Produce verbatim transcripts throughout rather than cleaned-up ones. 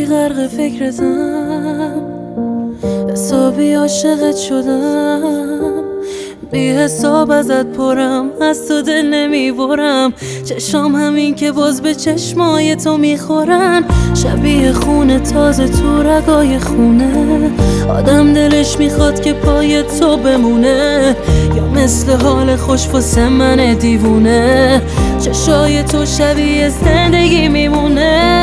غرق فکرتم، حسابی عاشقت شدم، بی حساب ازت پرم، از تو دل نمیبرم. چشام همین که باز به چشمای تو میخورن، شبیه خونه تازه تو رگای خونه. آدم دلش میخواد که پای تو بمونه، یا مثل حال خوش واسه من دیوونه. چشای تو شبیه زندگی میمونه.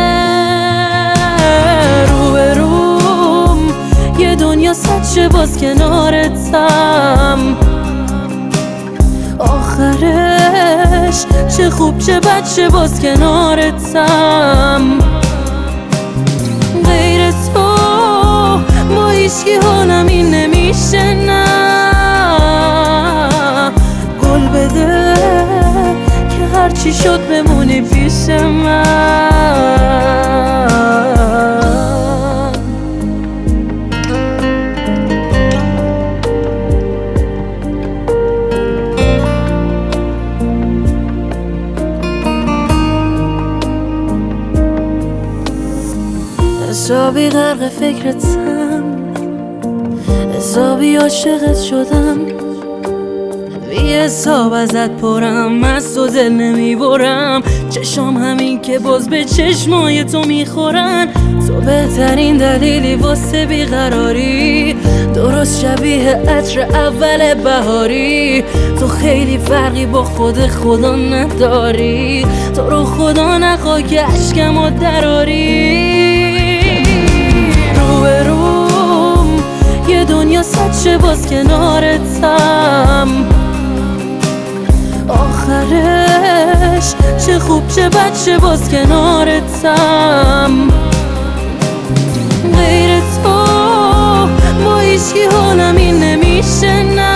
رو به روم یه دنیا سچه باز کنارتم، آخرش چه خوب چه بد چه باز کنارتم. غیر تو با هیچکی حالم این نمیشه، نه گل بده که هرچی شد بمونی پیش من. حسابی غرق فکرتم، حسابی عاشقت شدم، بی حساب ازت پرم، از تو دل نمیبرم. چشام همین که باز به چشمای تو میخورن، تو بهترین دلیلی واسه بیقراری، درست شبیه عطر اول بهاری. تو خیلی فرقی با خود خدا نداری، تو رو خدا نخوا که اشکمو دراری. یه دنیا سچه باز کنارتم، آخرش چه خوب چه بد چه باز کنارتم. غیر تو با هیچکی حالم این نمیشه، نه